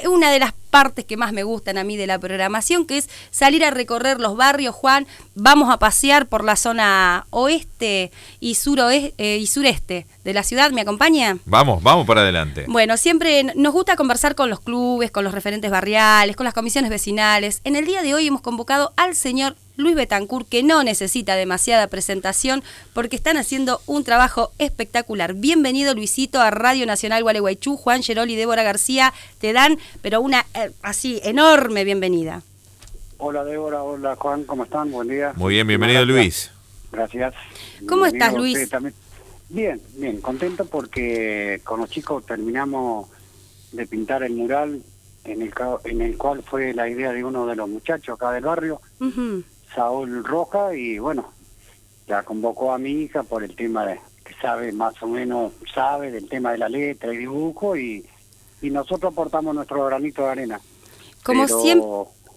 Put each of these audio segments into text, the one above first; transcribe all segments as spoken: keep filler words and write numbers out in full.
una de las partes que más me gustan a mí de la programación, que es salir a recorrer los barrios. Juan, vamos a pasear por la zona oeste y, suroeste, eh, y sureste de la ciudad. ¿Me acompaña? Vamos, vamos para adelante. Bueno, siempre nos gusta conversar con los clubes, con los referentes barriales, con las comisiones vecinales. En el día de hoy hemos convocado al señor Luis Betancourt, que no necesita demasiada presentación porque están haciendo un trabajo espectacular. Bienvenido, Luisito, a Radio Nacional Gualeguaychú. Juan Gerol y Débora García te dan, pero una eh, así enorme bienvenida. Hola, Débora, hola, Juan, ¿cómo están? Buen día. Muy bien, bienvenido, Luis. Gracias. ¿Cómo estás, Luis? Bien, bien, contento porque con los chicos terminamos de pintar el mural en el, en el cual fue la idea de uno de los muchachos acá del barrio, uh-huh. Saúl Roja, y bueno, la convocó a mi hija por el tema de que sabe, más o menos sabe del tema de la letra y dibujo, y, y nosotros aportamos nuestro granito de arena. Como Pero, siempre.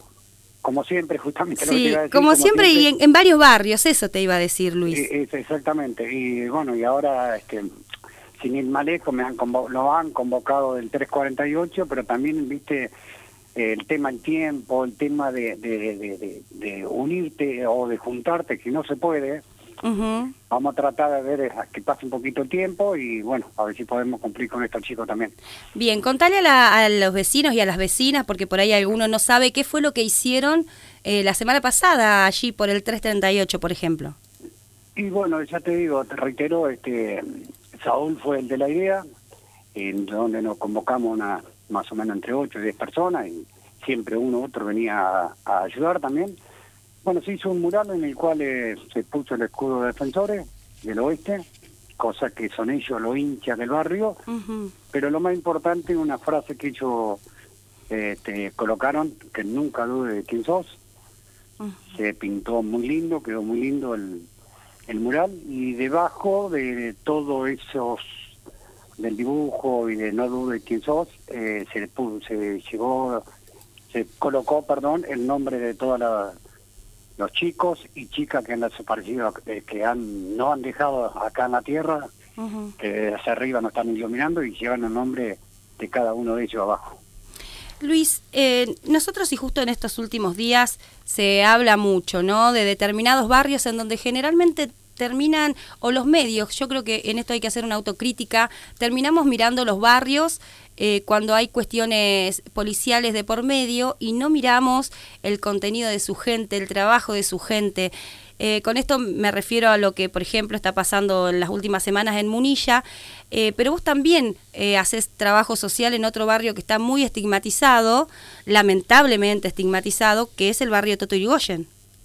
Como siempre, justamente sí, lo que te iba a decir. Como, como siempre, siempre y en, en varios barrios, eso te iba a decir, Luis. Eh, exactamente, y bueno, y ahora, este, sin ir más lejos, me han convo- lo han convocado del tres cuarenta y ocho, pero también, viste, el tema del tiempo, el tema de, de, de, de, de unirte o de juntarte, que no se puede. Uh-huh. Vamos a tratar de ver que pase un poquito el tiempo y bueno, a ver si podemos cumplir con estos chicos también. Bien, contale a, la, a los vecinos y a las vecinas, porque por ahí alguno no sabe qué fue lo que hicieron eh, la semana pasada allí por el tres treinta y ocho, por ejemplo. Y bueno, ya te digo, te reitero, este Saúl fue el de la idea, en donde nos convocamos una más o menos entre ocho y diez personas, y siempre uno u otro venía a, a ayudar también. Bueno, se hizo un mural en el cual eh, se puso el escudo de defensores del oeste, cosa que son ellos los hinchas del barrio, uh-huh. Pero lo más importante, una frase que ellos eh, te colocaron, que nunca dude de quién sos. Uh-huh. Se pintó muy lindo, quedó muy lindo el, el mural, y debajo de todo esos del dibujo y de no dude de quién sos, eh, se, puso, se llegó, se colocó, perdón, el nombre de toda la los chicos y chicas que han desaparecido, eh, que han no han dejado acá en la tierra, uh-huh. Que hacia arriba nos están iluminando y llevan el nombre de cada uno de ellos abajo. Luis, eh, nosotros y justo en estos últimos días se habla mucho, ¿no?, de determinados barrios en donde generalmente terminan, o los medios, yo creo que en esto hay que hacer una autocrítica, terminamos mirando los barrios eh, cuando hay cuestiones policiales de por medio y no miramos el contenido de su gente, el trabajo de su gente. Eh, con esto me refiero a lo que, por ejemplo, está pasando en las últimas semanas en Munilla, eh, pero vos también eh, haces trabajo social en otro barrio que está muy estigmatizado, lamentablemente estigmatizado, que es el barrio Toto Irigoyen.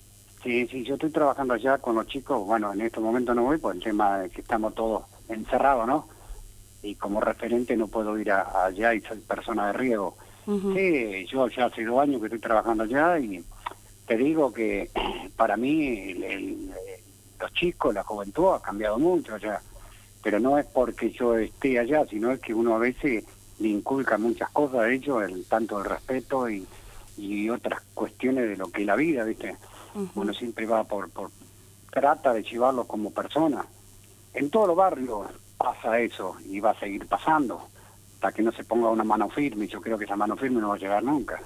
Sí, sí, yo estoy trabajando allá con los chicos. Bueno, en estos momentos no voy por el tema de que estamos todos encerrados, ¿no? Y como referente no puedo ir a, allá y soy persona de riesgo. Uh-huh. Sí, yo ya hace dos años que estoy trabajando allá y te digo que para mí el, el, los chicos, la juventud ha cambiado mucho allá. Pero no es porque yo esté allá, sino es que uno a veces le inculca muchas cosas a ellos, el, tanto el respeto y, y otras cuestiones de lo que es la vida, ¿viste? Uh-huh. Uno siempre va por, por trata de llevarlos como persona. En todos los barrios pasa eso y va a seguir pasando hasta que no se ponga una mano firme, y yo creo que esa mano firme no va a llegar nunca.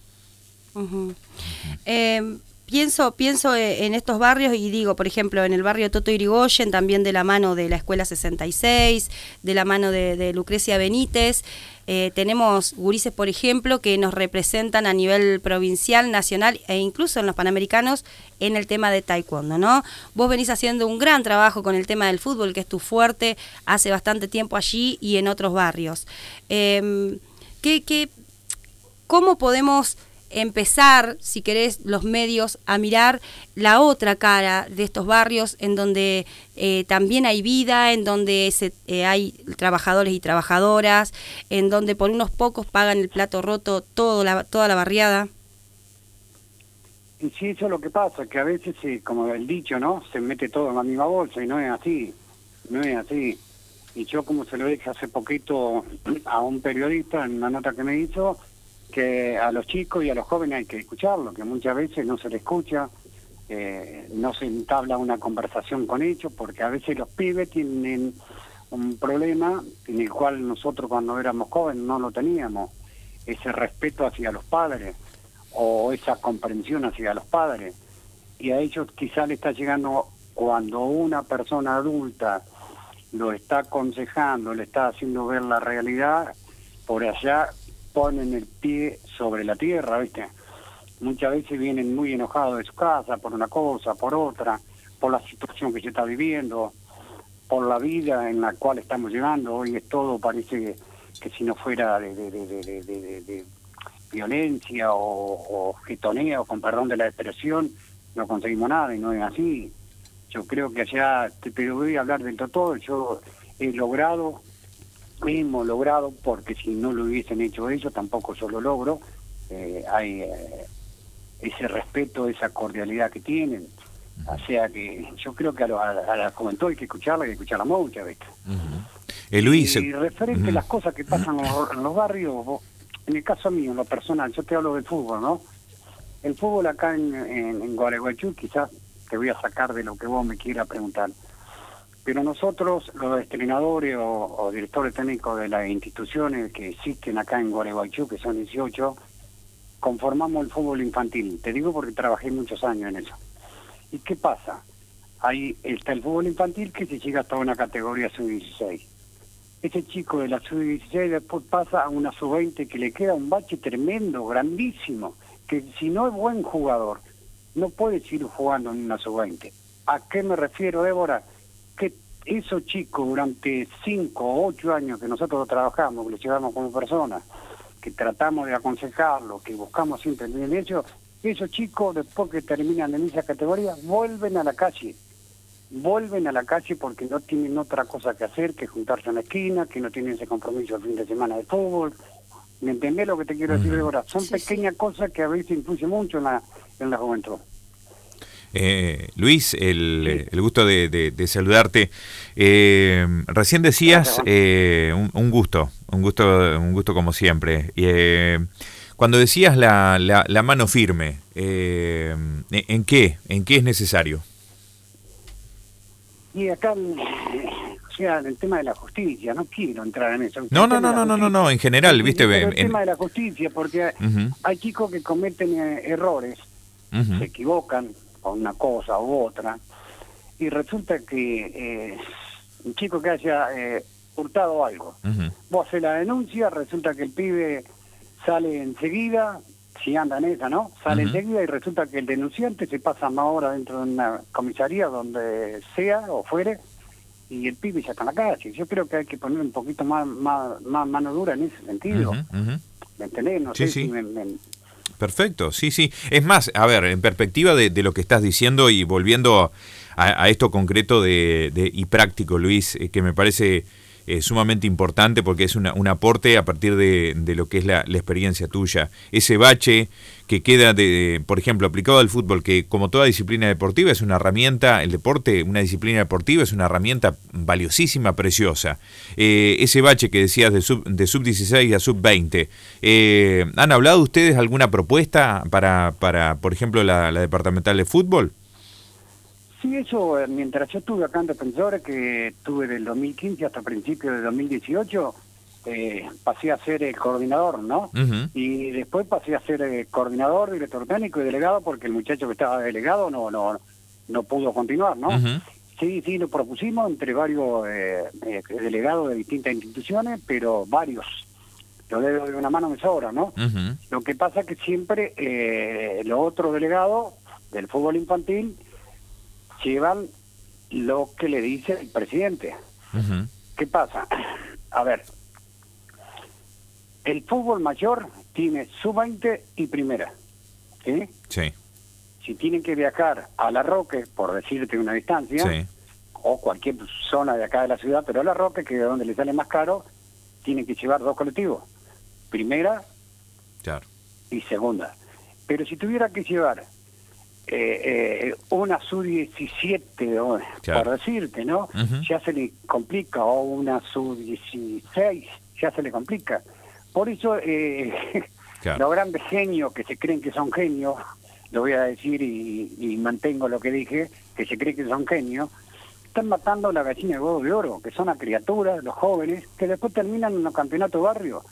Uh-huh. Eh, pienso, pienso en estos barrios y digo, por ejemplo, en el barrio Toto Irigoyen, también de la mano de la Escuela sesenta y seis, de la mano de, de Lucrecia Benítez, eh, tenemos gurises, por ejemplo, que nos representan a nivel provincial, nacional e incluso en los Panamericanos en el tema de taekwondo, ¿no? Vos venís haciendo un gran trabajo con el tema del fútbol, que es tu fuerte, hace bastante tiempo allí y en otros barrios. Eh, ¿qué, qué, ¿Cómo podemos empezar, si querés, los medios a mirar la otra cara de estos barrios en donde eh, también hay vida, en donde se, eh, hay trabajadores y trabajadoras, en donde por unos pocos pagan el plato roto todo la, toda la barriada? Y sí, eso es lo que pasa, que a veces, eh, como el dicho, ¿no?, se mete todo en la misma bolsa y no es así, no es así. Y yo, como se lo dije hace poquito a un periodista en una nota que me hizo, que a los chicos y a los jóvenes hay que escucharlo, que muchas veces no se les escucha, eh, no se entabla una conversación con ellos, porque a veces los pibes tienen un problema en el cual nosotros cuando éramos jóvenes no lo teníamos, ese respeto hacia los padres o esa comprensión hacia los padres. Y a ellos quizá le está llegando cuando una persona adulta lo está aconsejando, le está haciendo ver la realidad, por allá ponen el pie sobre la tierra, ¿viste? Muchas veces vienen muy enojados de su casa por una cosa, por otra, por la situación que se está viviendo, por la vida en la cual estamos llevando. Hoy es todo, parece que, que si no fuera de, de, de, de, de, de, de violencia o, o gitoneo, con perdón de la expresión, no conseguimos nada, y no es así. Yo creo que allá, pero voy a hablar del todo, yo he logrado, mismo logrado, porque si no lo hubiesen hecho ellos, tampoco yo lo logro, eh, hay eh, ese respeto, esa cordialidad que tienen. O sea que yo creo que a, lo, a, a la juventud hay que escucharla, hay que escucharla muchas veces. Uh-huh. eh, Luis, y referente uh-huh. a las cosas que pasan en los, en los barrios, vos, en el caso mío, en lo personal, yo te hablo del fútbol, ¿no? El fútbol acá en, en, en Gualeguaychú, quizás te voy a sacar de lo que vos me quieras preguntar, pero nosotros, los entrenadores o, o directores técnicos de las instituciones que existen acá en Gualeguaychú, que son dieciocho, conformamos el fútbol infantil. Te digo porque trabajé muchos años en eso. ¿Y qué pasa? Ahí está el fútbol infantil que se llega hasta una categoría sub dieciséis. Ese chico de la sub dieciséis después pasa a una sub veinte que le queda un bache tremendo, grandísimo, que si no es buen jugador, no puede seguir jugando en una sub veinte. ¿A qué me refiero, Débora? Que esos chicos durante cinco o ocho años que nosotros trabajamos, que los llevamos como personas, que tratamos de aconsejarlos, que buscamos siempre el bien de ellos, esos chicos después que terminan en esa categoría vuelven a la calle, vuelven a la calle porque no tienen otra cosa que hacer que juntarse en la esquina, que no tienen ese compromiso el fin de semana de fútbol. ¿Me entendés lo que te quiero decir ahora? Son sí, pequeñas sí. cosas que a veces influyen mucho en la, en la juventud. Eh, Luis, el, sí. el gusto de, de, de saludarte. Eh, recién decías eh, un, un gusto, un gusto, un gusto como siempre. Eh, cuando decías la, la, la mano firme, eh, ¿en qué? ¿En qué es necesario? Y acá, o sea, el tema de la justicia, no quiero entrar en eso. No, no, no, no, no, no, no, en general, sí, viste. Pero en, el tema de la justicia, porque uh-huh. hay chicos que cometen eh, errores, uh-huh. se equivocan con una cosa u otra, y resulta que eh, un chico que haya eh, hurtado algo, uh-huh. vos haces la denuncia, resulta que el pibe sale enseguida, si anda en esa, ¿no? Sale uh-huh. enseguida y resulta que el denunciante se pasa más horas dentro de una comisaría, donde sea o fuere, y el pibe ya está en la calle. Yo creo que hay que poner un poquito más más, más mano dura en ese sentido. Uh-huh. Uh-huh. ¿Me entendés? No sí, sé sí. si me... me Perfecto, sí, sí. Es más, a ver, en perspectiva de, de lo que estás diciendo y volviendo a, a esto concreto de, de, y práctico, Luis, eh, que me parece eh, sumamente importante porque es una, un aporte a partir de, de lo que es la, la experiencia tuya. Ese bache que queda, de, de, por ejemplo, aplicado al fútbol, que como toda disciplina deportiva es una herramienta, el deporte, una disciplina deportiva es una herramienta valiosísima, preciosa. Eh, ese bache que decías de sub, de sub dieciséis a sub veinte, eh, ¿han hablado ustedes alguna propuesta para, para por ejemplo, la, la departamental de fútbol? Sí, eso, mientras yo estuve acá en Defensores, que estuve del dos mil quince hasta principios de dos mil dieciocho, eh, pasé a ser el coordinador, ¿no? Uh-huh. Y después pasé a ser el coordinador, director técnico y delegado, porque el muchacho que estaba delegado no no no pudo continuar, ¿no? Uh-huh. Sí, sí, lo propusimos entre varios eh, eh, delegados de distintas instituciones, pero varios. Lo de una mano me sobra, ¿no? Uh-huh. Lo que pasa es que siempre eh, los otros delegados del fútbol infantil llevan lo que le dice el presidente. Uh-huh. ¿Qué pasa? A ver, el fútbol mayor tiene sub veinte y primera, ¿sí? Sí. Si tienen que viajar a La Roque, por decirte una distancia, sí. o cualquier zona de acá de la ciudad, pero a La Roque, que es donde le sale más caro, tienen que llevar dos colectivos, primera claro. y segunda. Pero si tuviera que llevar Eh, eh, una sub diecisiete, o, claro. por decirte, ¿no? Uh-huh. Ya se le complica, o una sub dieciséis, ya se le complica. Por eso, eh, claro. los grandes genios que se creen que son genios, lo voy a decir y, y mantengo lo que dije, que se creen que son genios, están matando la gallina de huevo de oro, que son las criaturas, los jóvenes, que después terminan en los campeonatos barrios,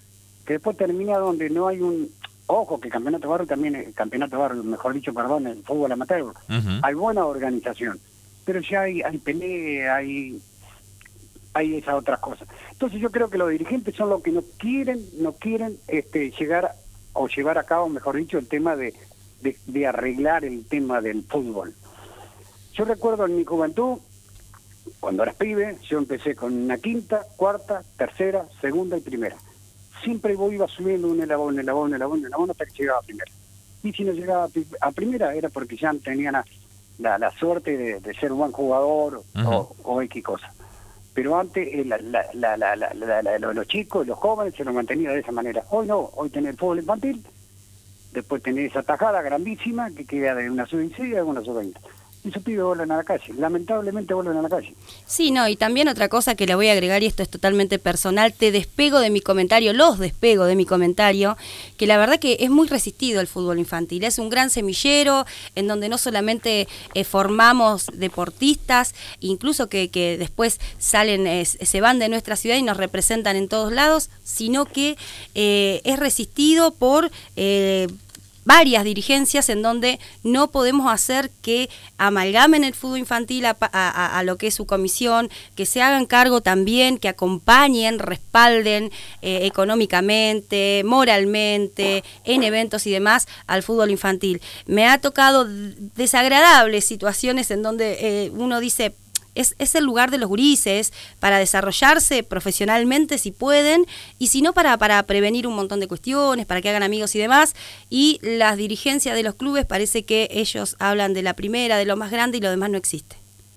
que después termina donde no hay un... Ojo, que campeonato de barrio también es campeonato de barrio, mejor dicho, perdón, el fútbol amateur. Uh-huh. Hay buena organización, pero ya hay, hay pelea, hay, hay esas otras cosas. Entonces yo creo que los dirigentes son los que no quieren, no quieren este, llegar o llevar a cabo, mejor dicho, el tema de, de, de arreglar el tema del fútbol. Yo recuerdo en mi juventud, cuando eras pibe, yo empecé con una quinta, cuarta, tercera, segunda y primera. Siempre vos iba subiendo un elabón, un elabón, un elabón, un elabón hasta que llegaba a primera. Y si no llegaba a primera era porque ya tenían la, la, la suerte de, de ser un buen jugador uh-huh. o, o X cosa. Pero antes eh, la, la, la, la, la, la, la, los chicos, los jóvenes se lo mantenían de esa manera. Hoy no, hoy tenés el fútbol infantil, después tenés esa tajada grandísima que queda de una sub dieciséis a una sub veinte. Y esos pibes vuelven a la calle, lamentablemente vuelven a la calle. Sí, no, y también otra cosa que le voy a agregar, y esto es totalmente personal, te despego de mi comentario, los despego de mi comentario, que la verdad que es muy resistido el fútbol infantil, es un gran semillero en donde no solamente eh, formamos deportistas, incluso que, que después salen, eh, se van de nuestra ciudad y nos representan en todos lados, sino que eh, es resistido por... Eh, varias dirigencias en donde no podemos hacer que amalgamen el fútbol infantil a, a, a lo que es su comisión, que se hagan cargo también, que acompañen, respalden eh, económicamente, moralmente, en eventos y demás al fútbol infantil. Me ha tocado desagradables situaciones en donde eh, uno dice... Es, es el lugar de los gurises para desarrollarse profesionalmente si pueden, y si no para, para prevenir un montón de cuestiones, para que hagan amigos y demás, y las dirigencias de los clubes parece que ellos hablan de la primera, de lo más grande, y lo demás no existe.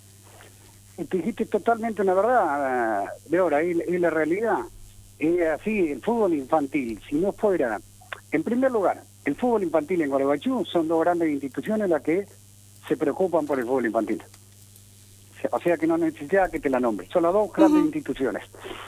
Te dijiste totalmente una verdad, de ahora, y, y la realidad es así, el fútbol infantil, si no fuera, en primer lugar, el fútbol infantil en Gualeguaychú son dos grandes instituciones las que se preocupan por el fútbol infantil. O sea que no necesita que te la nombre. Son las dos grandes uh-huh. instituciones.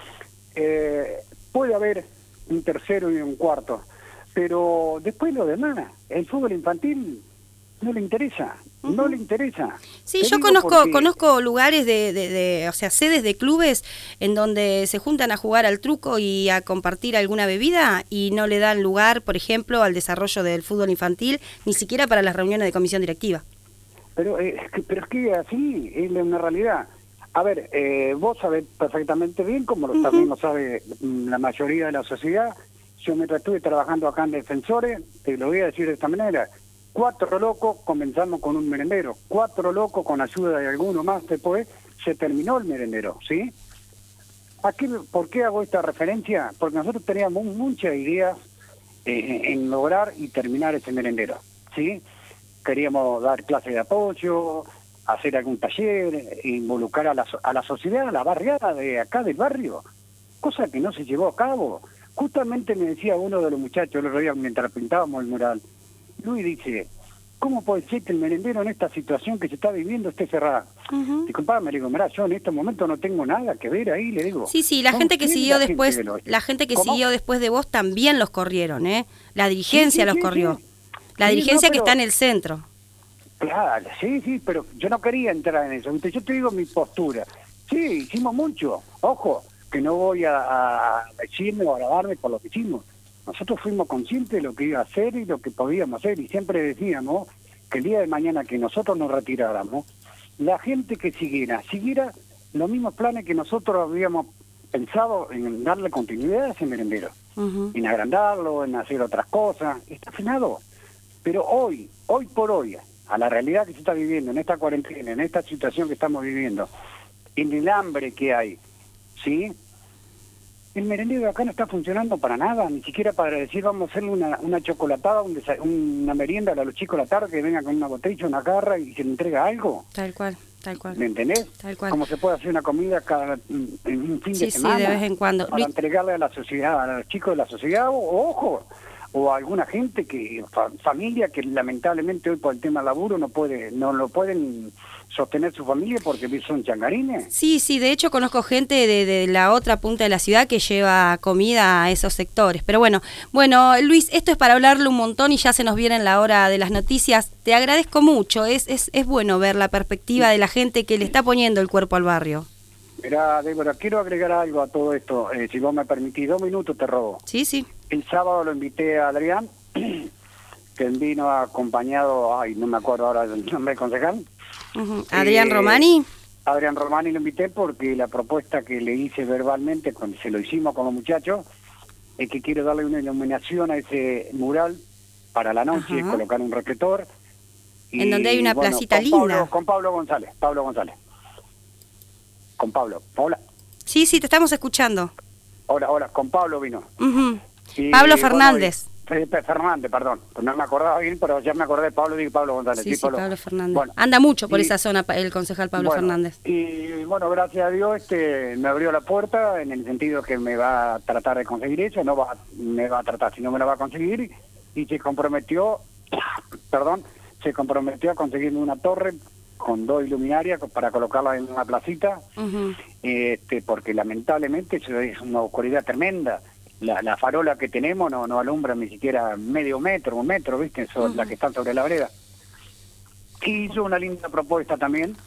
Eh, puede haber un tercero y un cuarto, pero después lo demás, el fútbol infantil no le interesa, uh-huh. no le interesa. Sí, te yo conozco porque... conozco lugares de, de, de, o sea, sedes de clubes en donde se juntan a jugar al truco y a compartir alguna bebida y no le dan lugar, por ejemplo, al desarrollo del fútbol infantil, ni siquiera para las reuniones de comisión directiva. Pero, eh, pero es que así es una realidad. A ver, eh, vos sabés perfectamente bien, como uh-huh. también lo sabe la mayoría de la sociedad. Yo mientras estuve trabajando acá en Defensores, te lo voy a decir de esta manera, cuatro locos comenzamos con un merendero, cuatro locos con ayuda de alguno más, después se terminó el merendero, ¿sí? Aquí, ¿por qué hago esta referencia? Porque nosotros teníamos muchas ideas eh, en lograr y terminar ese merendero, ¿sí? Queríamos dar clases de apoyo, hacer algún taller, involucrar a la, a la sociedad, a la barriada de acá del barrio, cosa que no se llevó a cabo. Justamente me decía uno de los muchachos el otro día mientras pintábamos el mural, Luis dice, ¿cómo puede ser que el merendero en esta situación que se está viviendo esté cerrado? Uh-huh. Disculpame, me digo, mirá, yo en este momento no tengo nada que ver ahí, le digo. Sí, sí, la gente que siguió la después, gente de la gente que ¿Cómo? siguió después de vos también los corrieron, ¿eh? La dirigencia sí, sí, los sí, corrió. Sí. La sí, dirigencia no, pero, que está en el centro. Claro, sí, sí, pero yo no quería entrar en eso. Yo te digo mi postura. Sí, hicimos mucho. Ojo, que no voy a, a decirme o a alabarme por lo que hicimos. Nosotros fuimos conscientes de lo que iba a hacer y lo que podíamos hacer. Y siempre decíamos que el día de mañana que nosotros nos retiráramos, la gente que siguiera, siguiera los mismos planes que nosotros habíamos pensado en darle continuidad a ese merendero. Uh-huh. En agrandarlo, en hacer otras cosas. Está frenado. Pero hoy, hoy por hoy, a la realidad que se está viviendo, en esta cuarentena, en esta situación que estamos viviendo, en el hambre que hay, ¿sí? El merendero acá no está funcionando para nada, ni siquiera para decir vamos a hacerle una, una chocolatada, un desa- una merienda a los chicos a la tarde, que vengan con una botella, una garra y se le entrega algo. Tal cual, tal cual. ¿Me entendés? Tal cual. Como se puede hacer una comida cada en un fin sí, de semana. Sí, de vez en cuando. Para entregarle a la sociedad, a los chicos de la sociedad, o, ojo, o a alguna gente que, fa, familia que lamentablemente hoy por el tema del laburo no puede, no lo pueden sostener su familia porque son changarines. Sí, sí, de hecho conozco gente de, de la otra punta de la ciudad que lleva comida a esos sectores. Pero bueno, bueno, Luis, esto es para hablarle un montón y ya se nos viene en la hora de las noticias. Te agradezco mucho, es, es, es bueno ver la perspectiva de la gente que le está poniendo el cuerpo al barrio. Mirá, Débora, quiero agregar algo a todo esto, eh, si vos me permitís, dos minutos te robo. Sí, sí. el sábado lo invité a Adrián, que vino acompañado, ay, no me acuerdo ahora del nombre del concejal. Uh-huh. ¿Adrián eh, Romani? Adrián Romani lo invité porque la propuesta que le hice verbalmente, cuando se lo hicimos como muchacho, es que quiero darle una iluminación a ese mural para la noche, Ajá. colocar un reflector. Y, en donde hay una bueno, placita con linda. Pablo, con Pablo González, Pablo González. Con Pablo. Hola. Sí, sí, te estamos escuchando. Hola, hola, con Pablo vino. Uh-huh. Y, Pablo bueno, Fernández. y- Felipe Fernández, perdón. No me acordaba bien, pero ya me acordé de Pablo, digo Pablo González. Sí, sí, Pablo. Pablo Fernández. Bueno, Anda mucho por y- esa zona pa- el concejal Pablo bueno, Fernández. Y bueno, gracias a Dios este me abrió la puerta en el sentido que me va a tratar de conseguir eso, no va me va a tratar, si no me la va a conseguir, y se comprometió, perdón, se comprometió a conseguirme una torre con dos iluminarias para colocarla en una placita, Uh-huh. este porque lamentablemente eso es una oscuridad tremenda. La, la farola que tenemos no, no alumbra ni siquiera medio metro, un metro, ¿viste? Eso, Uh-huh. la que están sobre la vereda. Y hizo una linda propuesta también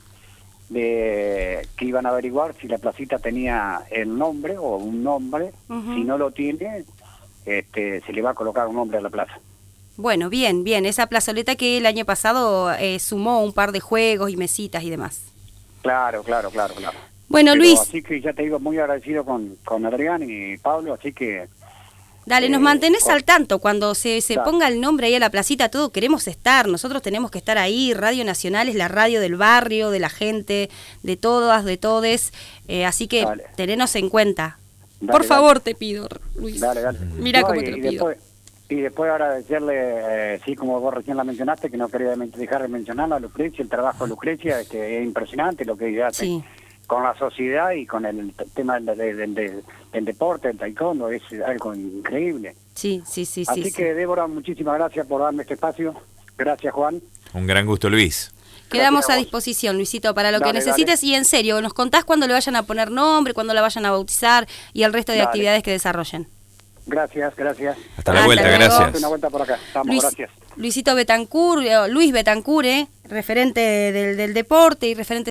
de que iban a averiguar si la placita tenía el nombre o un nombre. Uh-huh. Si no lo tiene, este, se le va a colocar un nombre a la plaza. Bueno, bien, bien. Esa plazoleta que el año pasado eh, sumó un par de juegos y mesitas y demás. Claro, claro, claro, claro. Bueno, Pero Luis, así que ya te digo, muy agradecido con, con Adrián y Pablo, así que... dale, nos eh, mantenés con- al tanto. Cuando se, se Dale. ponga el nombre ahí a la placita, todo queremos estar. Nosotros tenemos que estar ahí. Radio Nacional es la radio del barrio, de la gente, de todas, de todes. Eh, así que Dale. tenenos en cuenta. Dale, Por dale. favor, te pido, Luis. Dale, dale. Mira No, cómo y, te lo y pido. Después, y después agradecerle, eh, sí, como vos recién la mencionaste, que no quería men- dejar de mencionarla, a Lucrecia, el trabajo de Lucrecia, que es impresionante lo que ella hace Sí. con la sociedad y con el t- tema del, del, del- del deporte, el taekwondo, es algo increíble. Sí, sí, sí, Así sí. que, sí. Débora, muchísimas gracias por darme este espacio. Gracias, Juan. Un gran gusto, Luis. Quedamos Gracias a a vos. disposición, Luisito, para lo que Dale, necesites. Y en serio, nos contás cuándo le vayan a poner nombre, cuándo la vayan a bautizar y el resto de Dale. actividades que desarrollen. Gracias, gracias. Hasta la Hasta vuelta, luego. gracias. Date una vuelta por acá. Estamos, Luis- gracias. Luisito Betancur, eh, Luis Betancur, eh, referente del, del deporte y referente